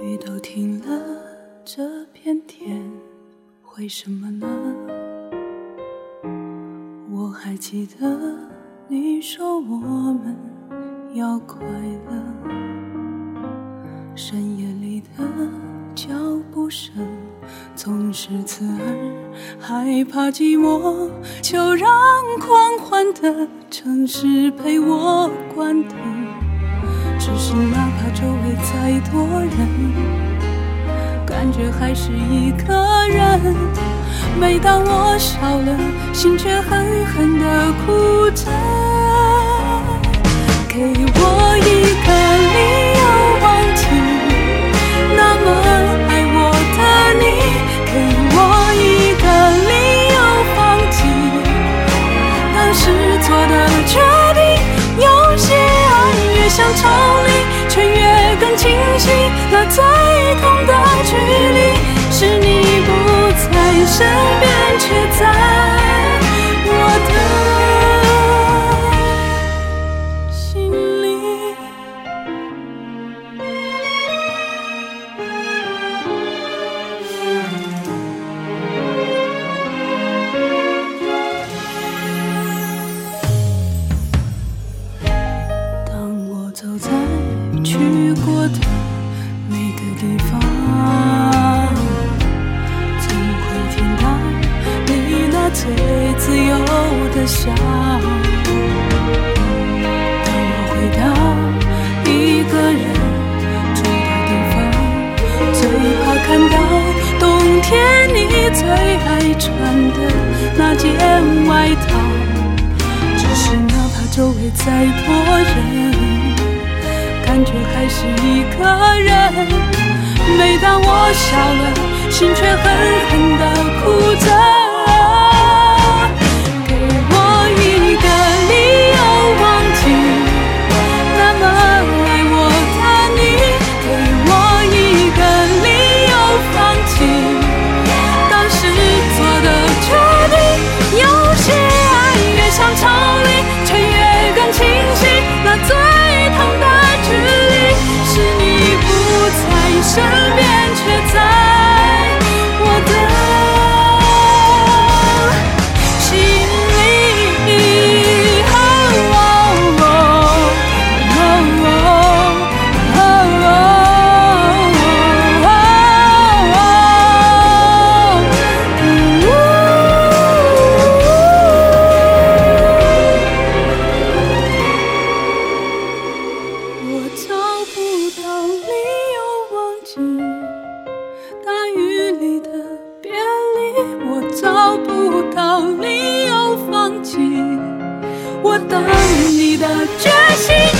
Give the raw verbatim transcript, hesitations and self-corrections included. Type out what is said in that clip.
雨都停了，这片天为什么呢？我还记得你说我们要快乐，深夜里的脚步声总是刺耳，害怕寂寞，就让狂欢的城市陪我关灯。只是哪怕周围再多人，感觉还是一个人。每当我笑了，心却狠狠地哭着。给我一个理由忘记那么爱我的你，给我一个理由放弃当时做的决定。有些爱越想抽离，却越更清晰，那最痛的距离是你不在身边，却在我的心里。当我走在去过的每个地方，总会听到你那最自由的笑。当我回到一个人住的地方，最怕看到冬天你最爱穿的那件外套。只是哪怕周围再多人，感觉还是一个人。每当我笑了，心却狠狠地哭着。给我一个理由忘记那么爱我的你，给我一个理由放弃当时做的决定。有些爱越想抽离，却越更清晰，那最痛的距离是你不在身边，却在我的心里。我找不到理由忘记大雨里的别离，我找不到理由放弃我等你的决心。